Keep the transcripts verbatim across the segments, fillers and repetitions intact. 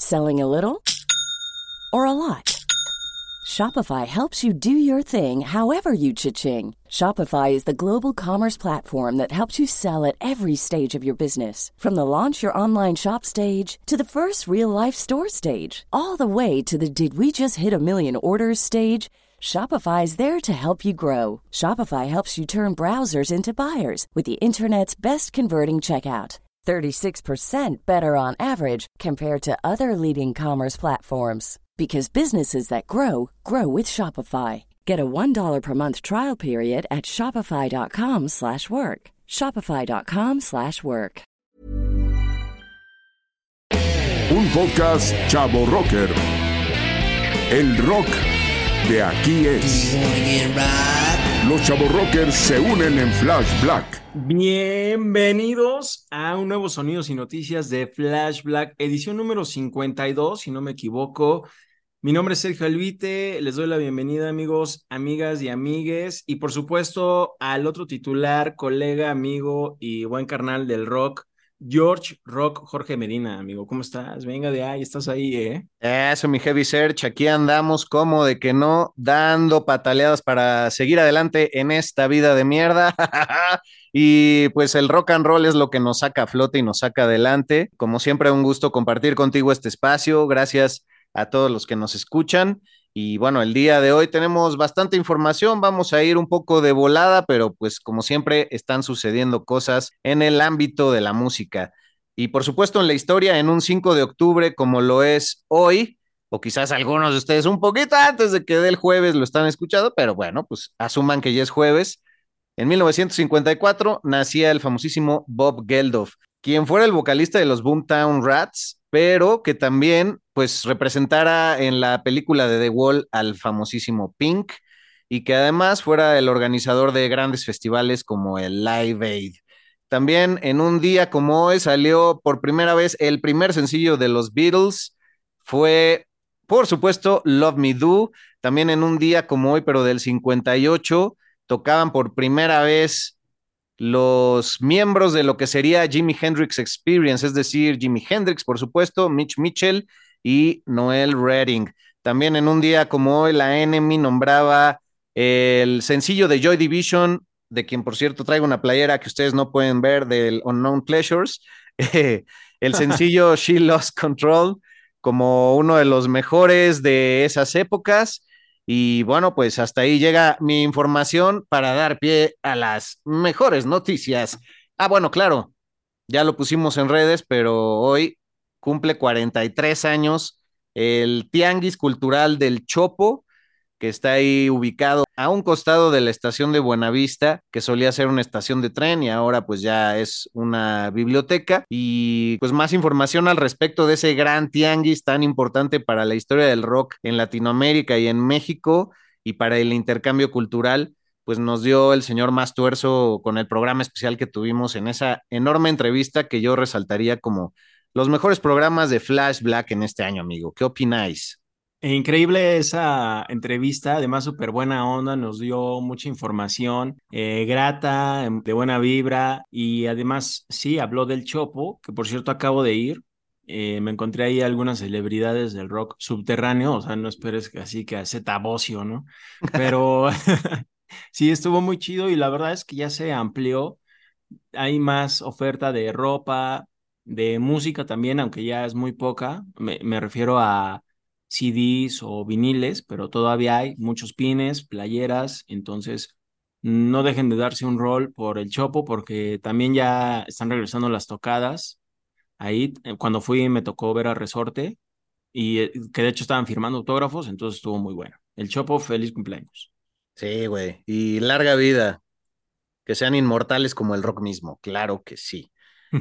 Selling a little or a lot? Shopify helps you do your thing however you cha-ching. Shopify is the global commerce platform that helps you sell at every stage of your business. From the launch your online shop stage to the first real-life store stage, all the way to the did we just hit a million orders stage. Shopify is there to help you grow. Shopify helps you turn browsers into buyers with the internet's best converting checkout. thirty-six percent better on average compared to other leading commerce platforms. Because businesses that grow, grow with Shopify. Get a one dollar per month trial period at shopify.com slash work. Shopify.com slash work. Un podcast Chavo Rocker. El rock de aquí es. Los Chavo Rockers se unen en Flash Black. Bienvenidos a un nuevo Sonidos y Noticias de Flash Black, edición número cincuenta y dos, si no me equivoco. Mi nombre es Sergio Albite, les doy la bienvenida, amigos, amigas y amigues, y por supuesto al otro titular, colega, amigo y buen carnal del rock, George Rock, Jorge Medina, amigo. ¿Cómo estás? Venga de ahí, estás ahí, ¿eh? Eso, mi Heavy Search, aquí andamos como de que no, dando pataleadas para seguir adelante en esta vida de mierda. Y pues el rock and roll es lo que nos saca a flote y nos saca adelante. Como siempre, un gusto compartir contigo este espacio. Gracias a todos los que nos escuchan. Y bueno, el día de hoy tenemos bastante información, vamos a ir un poco de volada, pero pues como siempre están sucediendo cosas en el ámbito de la música. Y por supuesto en la historia, en un cinco de octubre como lo es hoy, o quizás algunos de ustedes un poquito antes de que dé el jueves lo están escuchando, pero bueno, pues asuman que ya es jueves. En mil novecientos cincuenta y cuatro nacía el famosísimo Bob Geldof, quien fuera el vocalista de los Boomtown Rats, pero que también pues representara en la película de The Wall al famosísimo Pink y que además fuera el organizador de grandes festivales como el Live Aid. También en un día como hoy salió por primera vez el primer sencillo de los Beatles, fue por supuesto Love Me Do. También en un día como hoy, pero del cincuenta y ocho, tocaban por primera vez los miembros de lo que sería Jimi Hendrix Experience, es decir, Jimi Hendrix, por supuesto, Mitch Mitchell y Noel Redding. También en un día como hoy, la N M E nombraba el sencillo de Joy Division, de quien por cierto traigo una playera que ustedes no pueden ver, del Unknown Pleasures, el sencillo She Lost Control, como uno de los mejores de esas épocas. Y bueno, pues hasta ahí llega mi información para dar pie a las mejores noticias. Ah, bueno, claro, ya lo pusimos en redes, pero hoy cumple cuarenta y tres años el Tianguis Cultural del Chopo, que está ahí ubicado a un costado de la estación de Buenavista, que solía ser una estación de tren y ahora pues ya es una biblioteca. Y pues más información al respecto de ese gran tianguis tan importante para la historia del rock en Latinoamérica y en México y para el intercambio cultural, pues nos dio el señor Mastuerzo con el programa especial que tuvimos en esa enorme entrevista que yo resaltaría como los mejores programas de Flash Black en este año, amigo. ¿Qué opináis? Increíble esa entrevista, además súper buena onda, nos dio mucha información, eh, grata, de buena vibra, y además sí, habló del Chopo, que por cierto acabo de ir, eh, me encontré ahí algunas celebridades del rock subterráneo, o sea, no esperes que así que a Zeta Bosio, ¿no? Pero sí, estuvo muy chido y la verdad es que ya se amplió, hay más oferta de ropa, de música también, aunque ya es muy poca, me, me refiero a C Ds o viniles, pero todavía hay muchos pines, playeras, entonces no dejen de darse un rol por el Chopo porque también ya están regresando las tocadas. Ahí, eh, cuando fui me tocó ver a Resorte y eh, que de hecho estaban firmando autógrafos, entonces estuvo muy bueno. El Chopo, feliz cumpleaños. Sí, güey. Y larga vida. Que sean inmortales como el rock mismo. Claro que sí.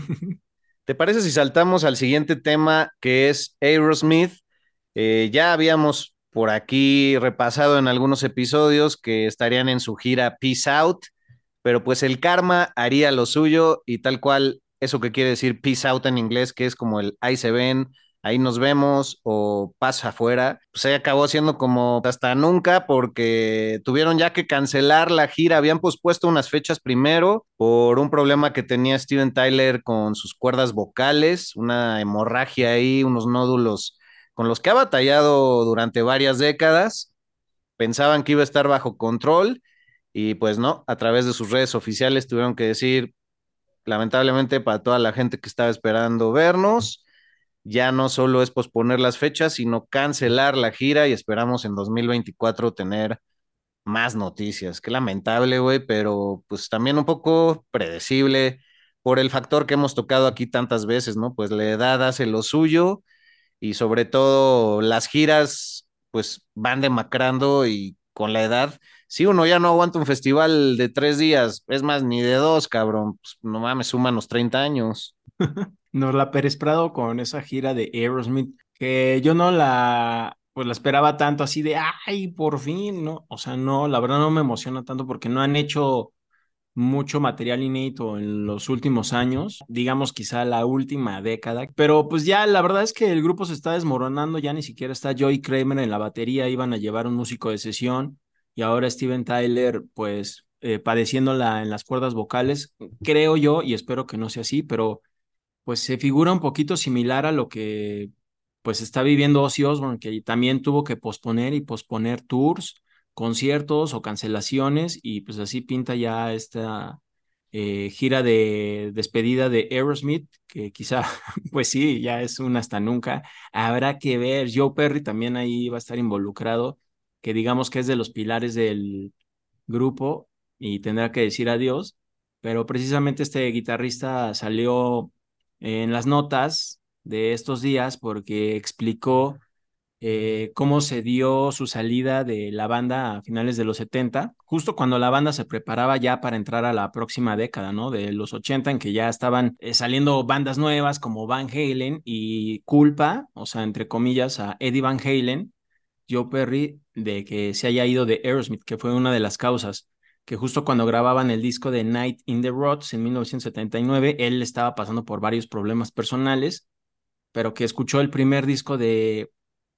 ¿Te parece si saltamos al siguiente tema que es Aerosmith? Eh, ya habíamos por aquí repasado en algunos episodios que estarían en su gira Peace Out, pero pues el karma haría lo suyo y tal cual eso que quiere decir Peace Out en inglés, que es como el ahí se ven, ahí nos vemos o pasa afuera, pues ahí acabó siendo como hasta nunca porque tuvieron ya que cancelar la gira, habían pospuesto unas fechas primero por un problema que tenía Steven Tyler con sus cuerdas vocales, una hemorragia ahí, unos nódulos con los que ha batallado durante varias décadas. Pensaban que iba a estar bajo control y pues no, a través de sus redes oficiales tuvieron que decir, lamentablemente para toda la gente que estaba esperando vernos, ya no solo es posponer las fechas, sino cancelar la gira y esperamos en dos mil veinticuatro tener más noticias. Qué lamentable, güey, pero pues también un poco predecible por el factor que hemos tocado aquí tantas veces, ¿no? Pues la edad hace lo suyo y sobre todo las giras pues van demacrando y con la edad, si uno ya no aguanta un festival de tres días, es más, ni de dos, cabrón, pues no mames, suman los treinta años. Norla Pérez Prado con esa gira de Aerosmith, que yo no la, pues la esperaba tanto así de, ay, por fin, ¿no? O sea, no, la verdad no me emociona tanto porque no han hecho mucho material inédito en los últimos años, digamos quizá la última década, pero pues ya la verdad es que el grupo se está desmoronando, ya ni siquiera está Joey Kramer en la batería, iban a llevar un músico de sesión y ahora Steven Tyler pues eh, padeciéndola en las cuerdas vocales, creo yo y espero que no sea así, pero pues se figura un poquito similar a lo que pues está viviendo Ozzy Osbourne, que también tuvo que posponer y posponer tours, conciertos o cancelaciones y pues así pinta ya esta eh, gira de despedida de Aerosmith, que quizá pues sí, ya es un hasta nunca. Habrá que ver, Joe Perry también ahí va a estar involucrado, que digamos que es de los pilares del grupo y tendrá que decir adiós, pero precisamente este guitarrista salió en las notas de estos días porque explicó eh, cómo se dio su salida de la banda a finales de los setenta, justo cuando la banda se preparaba ya para entrar a la próxima década, ¿no? De los ochenta, en que ya estaban eh, saliendo bandas nuevas como Van Halen y culpa, o sea, entre comillas, a Eddie Van Halen, Joe Perry, de que se haya ido de Aerosmith, que fue una de las causas, que justo cuando grababan el disco de Night in the Roads en mil novecientos setenta y nueve, él estaba pasando por varios problemas personales, pero que escuchó el primer disco de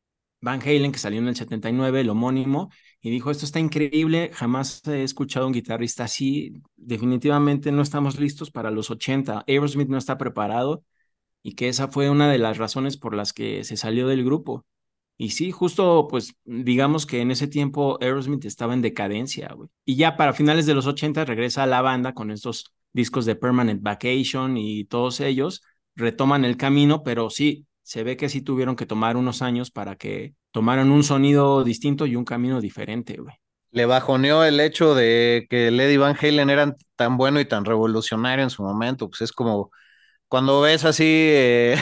Van Halen que salió en el setenta y nueve, el homónimo, y dijo, esto está increíble, jamás he escuchado a un guitarrista así, definitivamente no estamos listos para los ochenta, Aerosmith no está preparado, y que esa fue una de las razones por las que se salió del grupo. Y sí, justo, pues, digamos que en ese tiempo Aerosmith estaba en decadencia, güey. Y ya para finales de los ochenta regresa a la banda con estos discos de Permanent Vacation y todos ellos retoman el camino, pero sí, se ve que sí tuvieron que tomar unos años para que tomaran un sonido distinto y un camino diferente, güey. Le bajoneó el hecho de que Lady Van Halen era tan bueno y tan revolucionario en su momento, pues es como cuando ves así eh,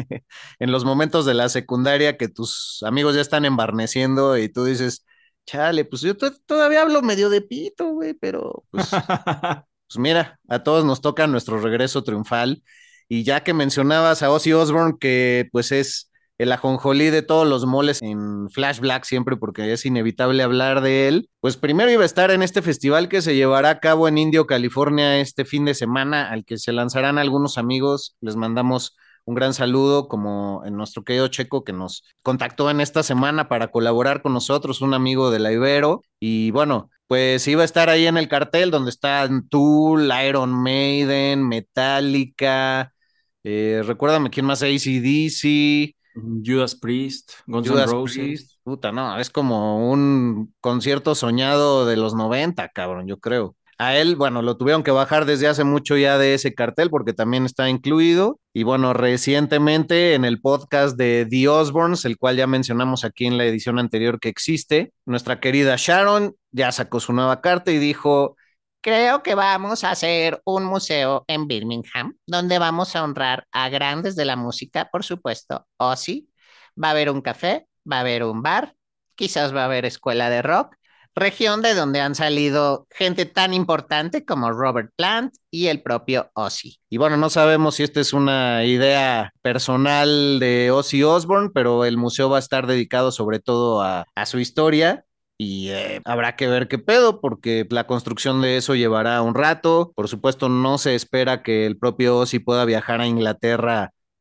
en los momentos de la secundaria que tus amigos ya están embarneciendo y tú dices, chale, pues yo to- todavía hablo medio de pito, güey, pero pues, pues mira, a todos nos toca nuestro regreso triunfal. Y ya que mencionabas a Ozzy Osbourne, que pues es el ajonjolí de todos los moles en Flash Black siempre porque es inevitable hablar de él, pues primero iba a estar en este festival que se llevará a cabo en Indio, California, este fin de semana, al que se lanzarán algunos amigos. Les mandamos un gran saludo, como en nuestro querido Checo que nos contactó en esta semana para colaborar con nosotros, un amigo de la Ibero. Y bueno, pues iba a estar ahí en el cartel donde están Tool, Iron Maiden, Metallica, eh, recuérdame quién más, A C/D C, Judas Priest, Guns N' Judas Roses. Priest, puta, no, es como un concierto soñado de los noventa, cabrón, yo creo. A él, bueno, lo tuvieron que bajar desde hace mucho ya de ese cartel porque también está incluido. Y bueno, recientemente en el podcast de The Osbournes, el cual ya mencionamos aquí en la edición anterior que existe, nuestra querida Sharon ya sacó su nueva carta y dijo, creo que vamos a hacer un museo en Birmingham, donde vamos a honrar a grandes de la música, por supuesto, Ozzy. Va a haber un café, va a haber un bar, quizás va a haber escuela de rock, región de donde han salido gente tan importante como Robert Plant y el propio Ozzy. Y bueno, no sabemos si esta es una idea personal de Ozzy Osbourne, pero el museo va a estar dedicado sobre todo a, a su historia. Y eh, habrá que ver qué pedo, porque la construcción de eso llevará un rato. Por supuesto, no se espera que el propio Ozzy pueda viajar a Inglaterra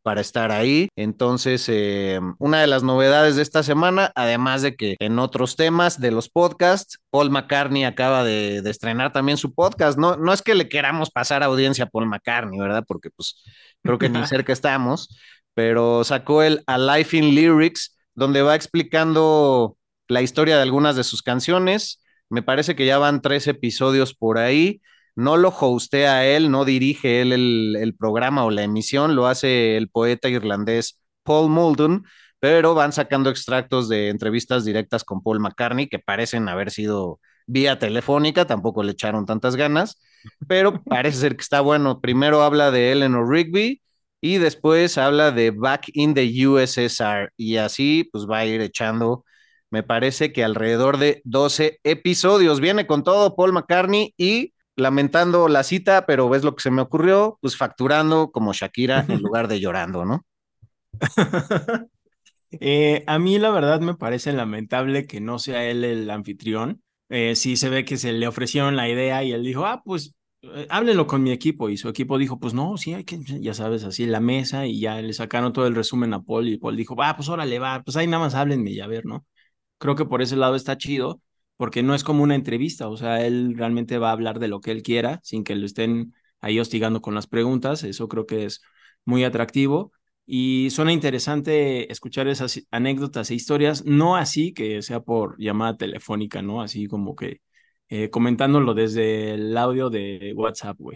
para estar ahí. Entonces, eh, una de las novedades de esta semana, además de que en otros temas de los podcasts, Paul McCartney acaba de, de estrenar también su podcast. No, no es que le queramos pasar audiencia a Paul McCartney, ¿verdad? Porque pues creo que ni cerca estamos, pero sacó el A Life in Lyrics, donde va explicando la historia de algunas de sus canciones. Me parece que ya van tres episodios por ahí. No lo hostea él, no dirige él el, el programa o la emisión, lo hace el poeta irlandés Paul Muldoon, pero van sacando extractos de entrevistas directas con Paul McCartney que parecen haber sido vía telefónica, tampoco le echaron tantas ganas, pero parece ser que está bueno. Primero habla de Eleanor Rigby y después habla de Back in the U S S R y así pues va a ir echando, me parece que alrededor de doce episodios. Viene con todo Paul McCartney y lamentando la cita, pero ves lo que se me ocurrió, pues facturando como Shakira en lugar de llorando, ¿no? eh, a mí la verdad me parece lamentable que no sea él el anfitrión. Eh, sí se ve que se le ofrecieron la idea y él dijo, ah, pues eh, háblenlo con mi equipo. Y su equipo dijo, pues no, sí hay que, ya sabes, así la mesa y ya le sacaron todo el resumen a Paul y Paul dijo, ah, pues órale, va, pues ahí nada más háblenme y a ver, ¿no? Creo que por ese lado está chido porque no es como una entrevista, o sea, él realmente va a hablar de lo que él quiera sin que lo estén ahí hostigando con las preguntas. Eso creo que es muy atractivo. Y suena interesante escuchar esas anécdotas e historias, no así que sea por llamada telefónica, ¿no? Así como que eh, comentándolo desde el audio de WhatsApp, güey.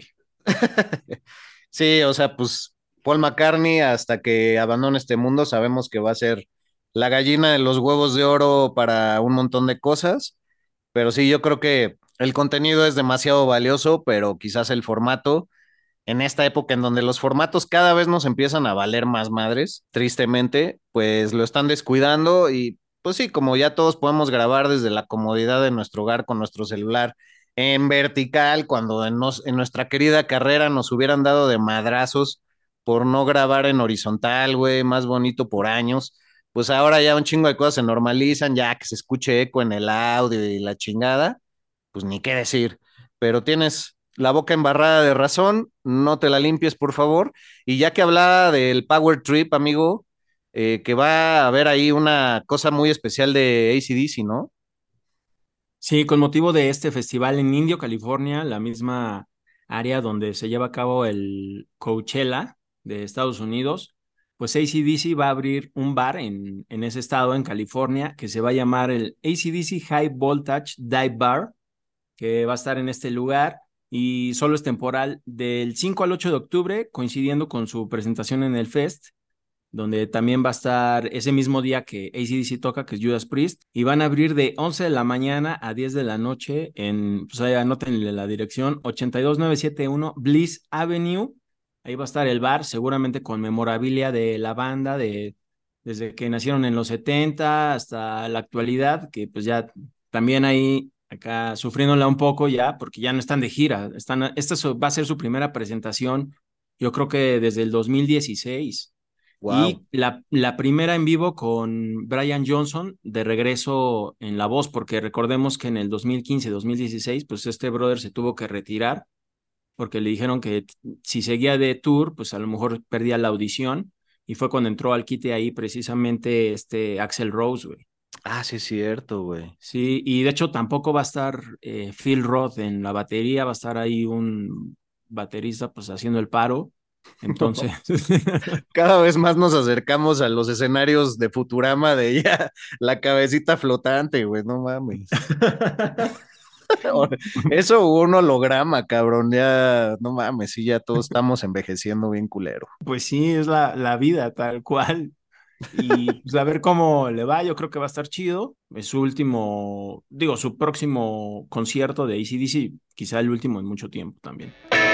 Sí, o sea, pues Paul McCartney hasta que abandone este mundo sabemos que va a ser la gallina de los huevos de oro para un montón de cosas, pero sí, yo creo que el contenido es demasiado valioso, pero quizás el formato en esta época en donde los formatos cada vez nos empiezan a valer más madres, tristemente, pues lo están descuidando y pues sí, como ya todos podemos grabar desde la comodidad de nuestro hogar con nuestro celular en vertical, cuando en, nos, en nuestra querida carrera nos hubieran dado de madrazos por no grabar en horizontal, güey, más bonito por años, pues ahora ya un chingo de cosas se normalizan, ya que se escuche eco en el audio y la chingada, pues ni qué decir, pero tienes la boca embarrada de razón, no te la limpies, por favor. Y ya que hablaba del Power Trip, amigo, eh, que va a haber ahí una cosa muy especial de A C D C, ¿no? Sí, con motivo de este festival en Indio, California, la misma área donde se lleva a cabo el Coachella de Estados Unidos, pues A C D C va a abrir un bar en, en ese estado, en California, que se va a llamar el A C D C High Voltage Dive Bar, que va a estar en este lugar y solo es temporal del cinco al ocho de octubre, coincidiendo con su presentación en el Fest, donde también va a estar ese mismo día que A C D C toca, que es Judas Priest, y van a abrir de once de la mañana a diez de la noche en, pues ahí anótenle la dirección, ochenta y dos mil novecientos setenta y uno Bliss Avenue. Ahí va a estar el bar, seguramente con memorabilia de la banda, de, desde que nacieron en los setenta hasta la actualidad, que pues ya también ahí acá sufriéndola un poco ya, porque ya no están de gira. Están, esta va a ser su primera presentación, yo creo que desde el dos mil dieciséis. Wow. Y la, la primera en vivo con Brian Johnson de regreso en la voz, porque recordemos que en el dos mil quince, dos mil dieciséis, pues este brother se tuvo que retirar porque le dijeron que si seguía de tour, pues a lo mejor perdía la audición, y fue cuando entró al quite ahí precisamente este Axl Rose, güey. Ah, sí es cierto, güey. Sí, y de hecho tampoco va a estar eh, Phil Roth en la batería, va a estar ahí un baterista pues haciendo el paro. Entonces, cada vez más nos acercamos a los escenarios de Futurama de ya la cabecita flotante, güey, no mames. Eso un holograma, cabrón, ya no mames, sí, ya todos estamos envejeciendo bien culero. Pues sí, es la, la vida tal cual. Y pues a ver cómo le va, yo creo que va a estar chido. Es su último, digo, su próximo concierto de A C D C, quizá el último en mucho tiempo también.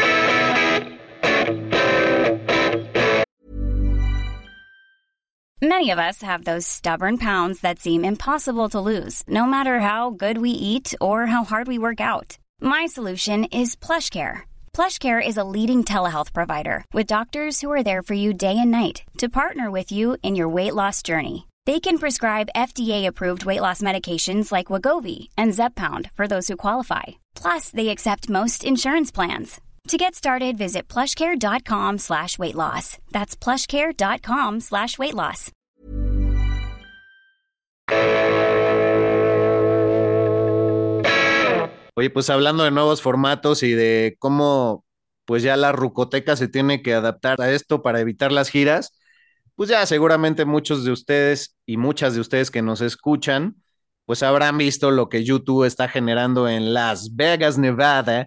Many of us have those stubborn pounds that seem impossible to lose, no matter how good we eat or how hard we work out. My solution is PlushCare. PlushCare is a leading telehealth provider with doctors who are there for you day and night to partner with you in your weight loss journey. They can prescribe F D A-approved weight loss medications like Wegovy and Zepbound for those who qualify. Plus, they accept most insurance plans. To get started, visit plushcare.com slash weight loss. That's plushcare.com slash weight loss. Oye, pues hablando de nuevos formatos y de cómo pues ya la rucoteca se tiene que adaptar a esto para evitar las giras, pues ya seguramente muchos de ustedes y muchas de ustedes que nos escuchan, pues habrán visto lo que YouTube está generando en Las Vegas, Nevada,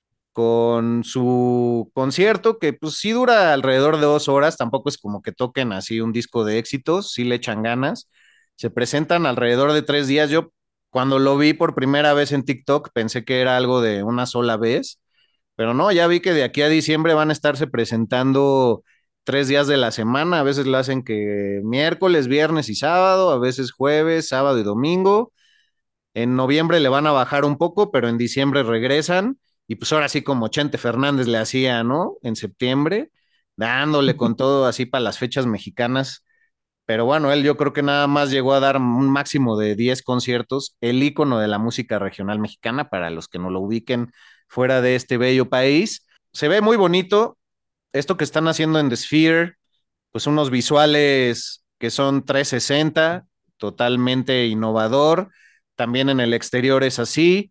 con su concierto que pues sí dura alrededor de dos horas, tampoco es como que toquen así un disco de éxitos, sí le echan ganas, se presentan alrededor de tres días. Yo cuando lo vi por primera vez en TikTok pensé que era algo de una sola vez, pero no, ya vi que de aquí a diciembre van a estarse presentando tres días de la semana, a veces lo hacen que miércoles, viernes y sábado, a veces jueves, sábado y domingo. En noviembre le van a bajar un poco, pero en diciembre regresan. Y pues ahora sí como Chente Fernández le hacía, ¿no? En septiembre, dándole con todo así para las fechas mexicanas. Pero bueno, él yo creo que nada más llegó a dar un máximo de diez conciertos, el ícono de la música regional mexicana, para los que no lo ubiquen fuera de este bello país. Se ve muy bonito esto que están haciendo en The Sphere, pues unos visuales que son trescientos sesenta, totalmente innovador. También en el exterior es así,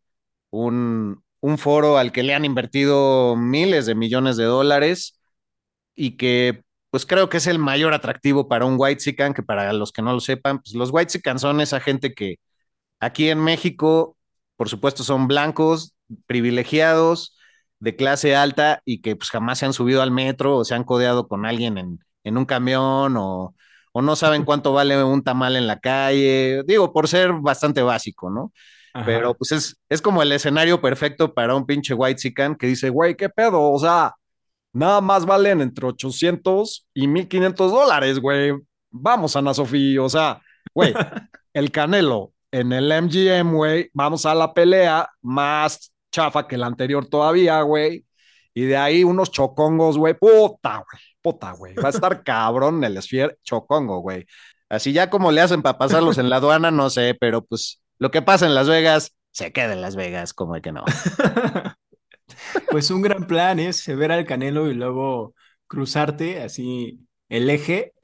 un, un foro al que le han invertido miles de millones de dólares y que pues creo que es el mayor atractivo para un whitexican, que para los que no lo sepan, pues los whitexicans son esa gente que aquí en México, por supuesto, son blancos, privilegiados, de clase alta y que pues jamás se han subido al metro o se han codeado con alguien en, en un camión o, o no saben cuánto vale un tamal en la calle, digo, por ser bastante básico, ¿no? Pero Ajá. pues es, es como el escenario perfecto para un pinche whitexican que dice, güey, ¿qué pedo? O sea, nada más valen entre ochocientos y mil quinientos dólares, güey. Vamos, Ana Sofía, o sea, güey, el Canelo en el M G M, güey, vamos a la pelea más chafa que la anterior todavía, güey. Y de ahí unos chocongos, güey, puta, güey, puta, güey. Va a estar cabrón el Sphere chocongo, güey. Así ya como le hacen para pasarlos en la aduana, no sé, pero pues lo que pasa en Las Vegas, se queda en Las Vegas, como de que no. Pues un gran plan es ver al Canelo y luego cruzarte así el eje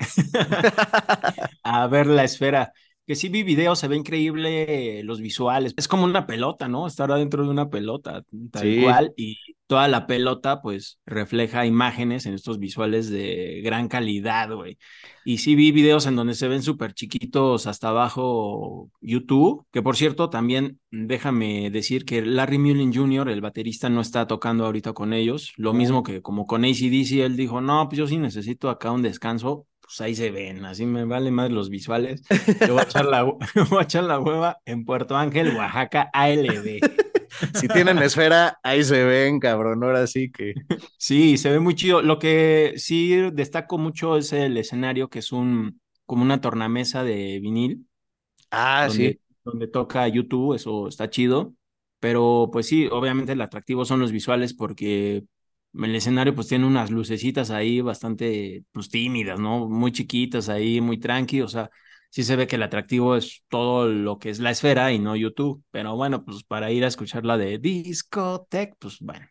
a ver la esfera. Que sí vi videos, se ve increíble los visuales. Es como una pelota, ¿no? Estar adentro de una pelota, tal Sí, cual. Y toda la pelota, pues, refleja imágenes en estos visuales de gran calidad, güey. Y sí vi videos en donde se ven súper chiquitos hasta abajo YouTube. Que por cierto, también déjame decir que Larry Mullen junior, el baterista, no está tocando ahorita con ellos. Lo mismo que como con A C/D C, él dijo, no, pues yo sí necesito acá un descanso. Pues ahí se ven, así me vale más los visuales. Yo voy a echar la, voy a echar la hueva en Puerto Ángel, Oaxaca, A L B. si tienen esfera, ahí se ven, cabrón. Ahora sí que. Sí, se ve muy chido. Lo que sí destaco mucho es el escenario, que es un como una tornamesa de vinil, Ah, sí. donde, donde toca YouTube, eso está chido. Pero pues sí, obviamente el atractivo son los visuales porque el escenario pues tiene unas lucecitas ahí bastante pues tímidas, ¿no? Muy chiquitas ahí, muy tranqui, o sea, sí se ve que el atractivo es todo lo que es la esfera y no YouTube. Pero bueno, pues para ir a escuchar la de Discotech, pues bueno.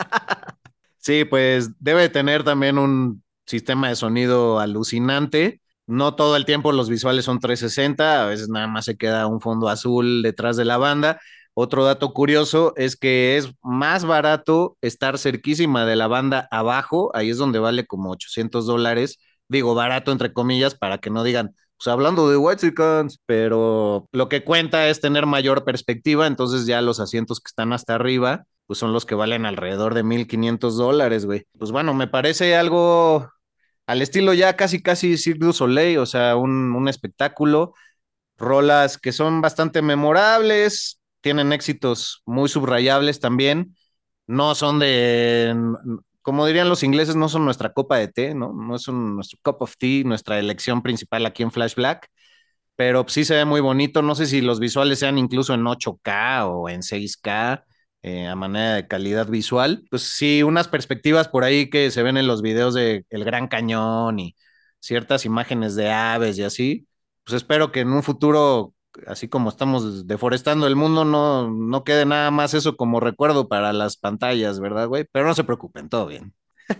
Sí, pues debe tener también un sistema de sonido alucinante. No todo el tiempo los visuales son trescientos sesenta, a veces nada más se queda un fondo azul detrás de la banda. Otro dato curioso es que es más barato estar cerquísima de la banda abajo, ahí es donde vale como ochocientos dólares. Digo, barato entre comillas, para que no digan, pues hablando de Whitexicans, pero lo que cuenta es tener mayor perspectiva, entonces ya los asientos que están hasta arriba pues son los que valen alrededor de mil quinientos dólares, güey. Pues bueno, me parece algo al estilo ya casi, casi Cirque du Soleil, o sea, un, un espectáculo, rolas que son bastante memorables, tienen éxitos muy subrayables también, no son de, como dirían los ingleses, no son nuestra copa de té, ¿no? No es un, nuestro cup of tea, nuestra elección principal aquí en Flash Black, pero sí se ve muy bonito. No sé si los visuales sean incluso en ocho K o en seis K, eh, a manera de calidad visual. Pues sí, unas perspectivas por ahí que se ven en los videos de El Gran Cañón y ciertas imágenes de aves y así. Pues espero que en un futuro así como estamos deforestando el mundo, no, no quede nada más eso como recuerdo para las pantallas, ¿verdad, güey? Pero no se preocupen, todo bien.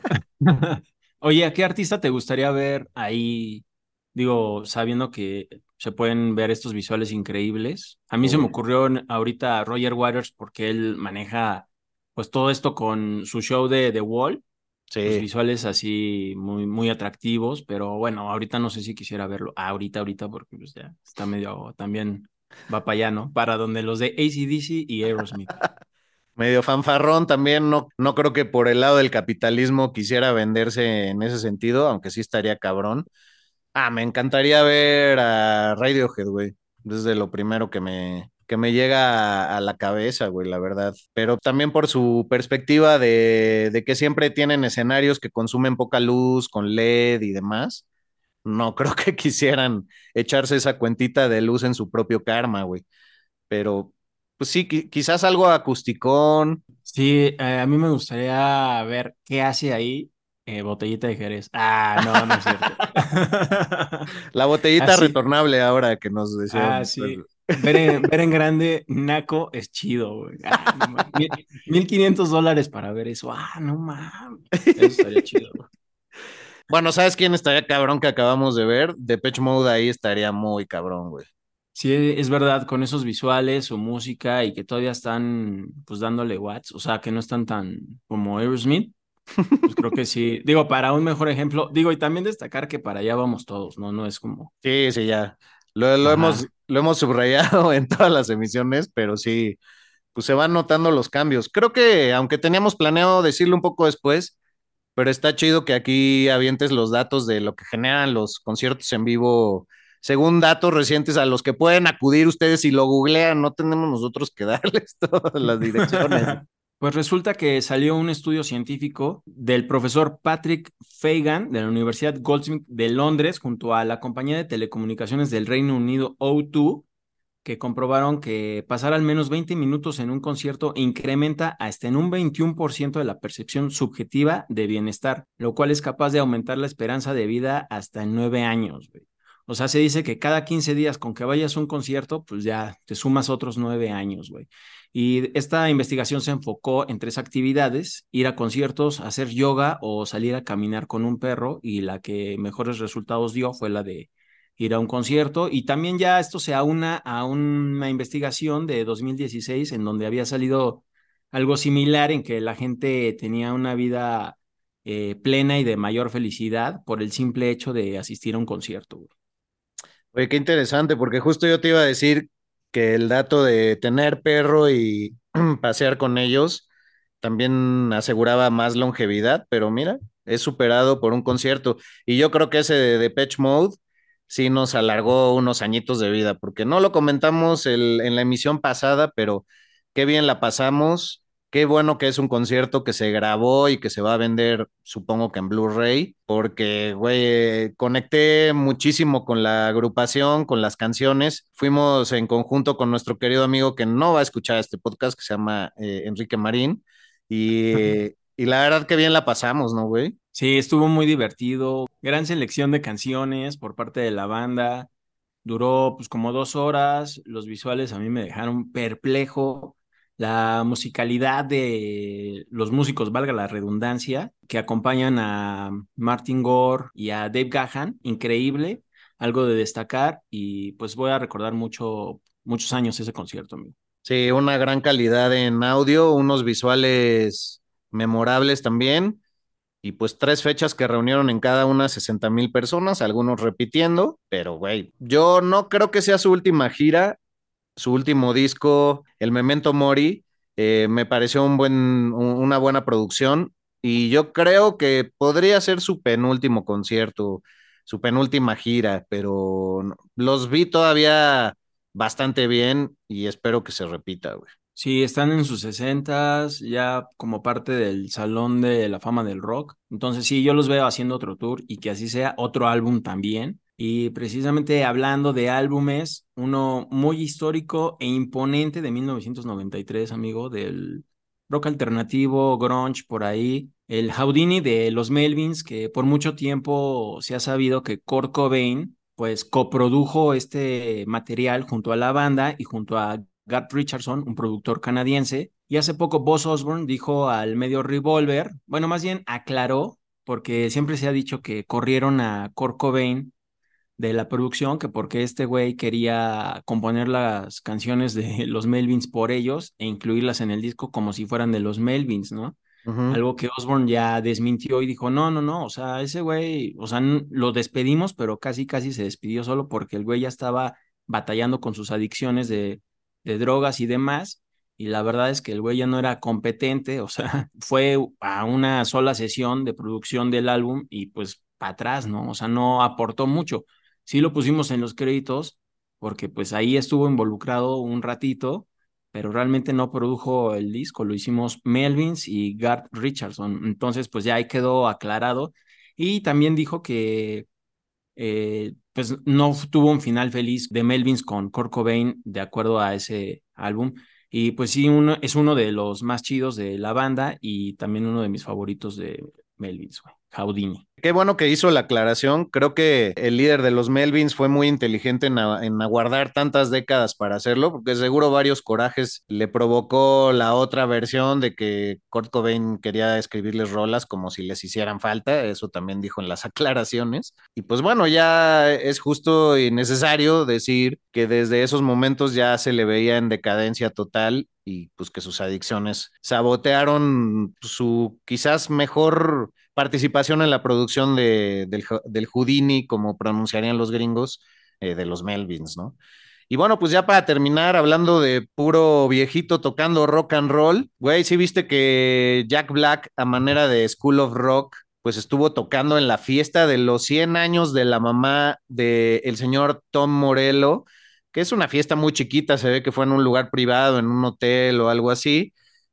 Oye, ¿a qué artista te gustaría ver ahí? Digo, sabiendo que se pueden ver estos visuales increíbles. A mí se me Uy. ocurrió en- ahorita Roger Waters porque él maneja pues todo esto con su show de The Wall, pues Sí. visuales así muy, muy atractivos, pero bueno, ahorita no sé si quisiera verlo. Ah, ahorita, ahorita, porque pues ya está medio también va para allá, ¿no? Para donde los de A C/D C y Aerosmith. Medio fanfarrón también, no, no creo que por el lado del capitalismo quisiera venderse en ese sentido, aunque sí estaría cabrón. Ah, me encantaría ver a Radiohead, güey. Desde lo primero que me, que me llega a, a la cabeza, güey, la verdad. Pero también por su perspectiva de, de que siempre tienen escenarios que consumen poca luz, con L E D y demás. No creo que quisieran echarse esa cuentita de luz en su propio karma, güey. Pero, pues sí, qui- quizás algo acusticón. Sí, eh, a mí me gustaría ver qué hace ahí eh, Botellita de Jerez. Ah, no, no es cierto. La botellita Así, retornable ahora que nos ah, decían. sí. Ver en, ver en grande, Naco es chido, güey. Ah, no mames. Mil, mil quinientos dólares para ver eso. Ah, no mames. Eso estaría chido, güey. Bueno, ¿sabes quién estaría cabrón que acabamos de ver? Depeche Mode ahí estaría muy cabrón, güey. Sí, es verdad, con esos visuales, su música y que todavía están, pues, dándole watts, o sea, que no están tan como Aerosmith. Pues creo que sí. Digo, para un mejor ejemplo, digo, y también destacar que para allá vamos todos, ¿no? No es como, Sí, sí, ya. Lo, lo hemos, ajá. lo hemos subrayado en todas las emisiones, pero sí, pues se van notando los cambios. Creo que, aunque teníamos planeado decirlo un poco después, pero está chido que aquí avientes los datos de lo que generan los conciertos en vivo, según datos recientes a los que pueden acudir ustedes y lo googlean. No tenemos nosotros que darles todas las direcciones. Pues resulta que salió un estudio científico del profesor Patrick Fagan de la Universidad Goldsmith de Londres junto a la compañía de telecomunicaciones del Reino Unido O dos, que comprobaron que pasar al menos veinte minutos en un concierto incrementa hasta en un veintiuno por ciento de la percepción subjetiva de bienestar, lo cual es capaz de aumentar la esperanza de vida hasta en nueve años, güey. O sea, se dice que cada quince días con que vayas a un concierto, pues ya te sumas otros nueve años, güey. Y esta investigación se enfocó en tres actividades: ir a conciertos, hacer yoga o salir a caminar con un perro, y la que mejores resultados dio fue la de ir a un concierto. Y también ya esto se aúna a una investigación de dos mil dieciséis en donde había salido algo similar, en que la gente tenía una vida eh, plena y de mayor felicidad por el simple hecho de asistir a un concierto, güey. Oye, qué interesante, porque justo yo te iba a decir que el dato de tener perro y pasear con ellos también aseguraba más longevidad, pero mira, es superado por un concierto. Y yo creo que ese de Depeche Mode sí nos alargó unos añitos de vida, porque no lo comentamos el- en la emisión pasada, pero qué bien la pasamos. Qué bueno que es un concierto que se grabó y que se va a vender, supongo que en Blu-ray, porque, güey, conecté muchísimo con la agrupación, con las canciones. Fuimos en conjunto con nuestro querido amigo que no va a escuchar este podcast, que se llama eh, Enrique Marín, y, y la verdad que bien la pasamos, ¿no, güey? Sí, estuvo muy divertido, gran selección de canciones por parte de la banda. Duró pues como dos horas, los visuales a mí me dejaron perplejo, la musicalidad de los músicos, valga la redundancia, que acompañan a Martin Gore y a Dave Gahan, increíble, algo de destacar, y pues voy a recordar mucho, muchos años ese concierto, amigo. Sí, una gran calidad en audio, unos visuales memorables también. Y pues tres fechas que reunieron en cada una sesenta mil personas, algunos repitiendo, pero güey, yo no creo que sea su última gira, su último disco, el Memento Mori, eh, me pareció un buen, un- una buena producción y yo creo que podría ser su penúltimo concierto, su penúltima gira, pero no- los vi todavía bastante bien y espero que se repita, güey. Sí, están en sus sesentas, ya como parte del Salón de la Fama del Rock. Entonces sí, yo los veo haciendo otro tour y que así sea, otro álbum también. Y precisamente hablando de álbumes, uno muy histórico e imponente de mil novecientos noventa y tres, amigo, del rock alternativo, grunge por ahí, el Houdini de los Melvins, que por mucho tiempo se ha sabido que Kurt Cobain pues coprodujo este material junto a la banda y junto a Garth Richardson, un productor canadiense. Y hace poco Buzz Osborne dijo al medio Revolver, bueno, más bien aclaró, porque siempre se ha dicho que corrieron a Kurt Cobain de la producción, que porque este güey quería componer las canciones de los Melvins por ellos e incluirlas en el disco como si fueran de los Melvins, ¿no? Uh-huh. Algo que Osborne ya desmintió y dijo, no, no, no, o sea, ese güey, o sea, n- lo despedimos, pero casi, casi se despidió solo porque el güey ya estaba batallando con sus adicciones de, de drogas y demás, y la verdad es que el güey ya no era competente, o sea, fue a una sola sesión de producción del álbum y pues para atrás, ¿no? O sea, no aportó mucho. Sí lo pusimos en los créditos porque pues ahí estuvo involucrado un ratito, pero realmente no produjo el disco, lo hicimos Melvins y Garth Richardson. Entonces, pues ya ahí quedó aclarado. Y también dijo que eh, pues no tuvo un final feliz de Melvins con Kurt Cobain de acuerdo a ese álbum. Y pues sí, uno, es uno de los más chidos de la banda y también uno de mis favoritos de Melvins, güey, Houdini. Qué bueno que hizo la aclaración. Creo que el líder de los Melvins fue muy inteligente en, a- en aguardar tantas décadas para hacerlo, porque seguro varios corajes le provocó la otra versión de que Kurt Cobain quería escribirles rolas como si les hicieran falta. Eso también dijo en las aclaraciones. Y pues bueno, ya es justo y necesario decir que desde esos momentos ya se le veía en decadencia total y pues que sus adicciones sabotearon su quizás mejor participación en la producción de, del, del Houdini, como pronunciarían los gringos, eh, de los Melvins, ¿no? Y bueno, pues ya para terminar, hablando de puro viejito tocando rock and roll, güey, sí viste que Jack Black, a manera de School of Rock, pues estuvo tocando en la fiesta de los cien años de la mamá del señor Tom Morello, que es una fiesta muy chiquita, se ve que fue en un lugar privado, en un hotel o algo así,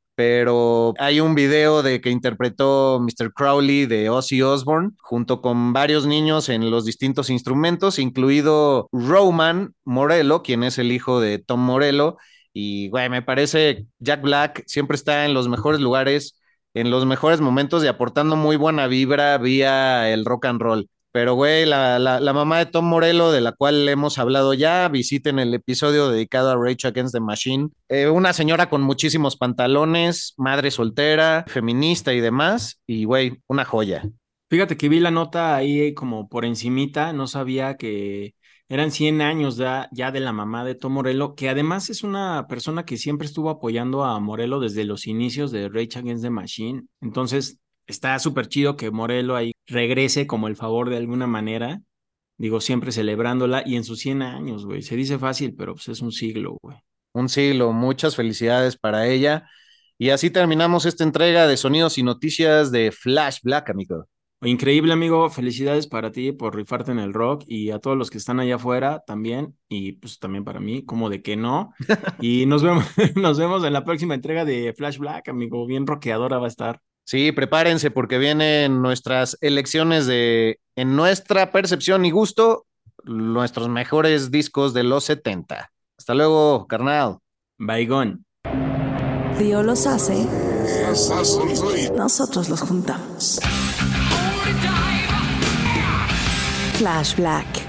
pero hay un video de que interpretó mister Crowley de Ozzy Osbourne junto con varios niños en los distintos instrumentos, incluido Roman Morello, quien es el hijo de Tom Morello. Y güey, me parece Jack Black siempre está en los mejores lugares, en los mejores momentos y aportando muy buena vibra vía el rock and roll. Pero, güey, la, la, la mamá de Tom Morello, de la cual hemos hablado ya, visiten el episodio dedicado a Rage Against the Machine. Eh, una señora con muchísimos pantalones, madre soltera, feminista y demás. Y, güey, una joya. Fíjate que vi la nota ahí como por encimita, no sabía que eran cien años ya, ya de la mamá de Tom Morello, que además es una persona que siempre estuvo apoyando a Morello desde los inicios de Rage Against the Machine. Entonces, está súper chido que Morello ahí regrese como el favor de alguna manera, digo, siempre celebrándola y en sus cien años, güey. Se dice fácil, pero pues es un siglo, güey. Un siglo, muchas felicidades para ella. Y así terminamos esta entrega de Sonidos y Noticias de Flash Black, amigo. Increíble, amigo. Felicidades para ti por rifarte en el rock y a todos los que están allá afuera también. Y pues también para mí, como de que no. Y nos vemos, nos vemos en la próxima entrega de Flash Black, amigo. Bien rockeadora va a estar. Sí, prepárense porque vienen nuestras elecciones de, en nuestra percepción y gusto, nuestros mejores discos de los setenta. Hasta luego, carnal. Baigón. Dios los hace, nosotros los juntamos. Flash Black.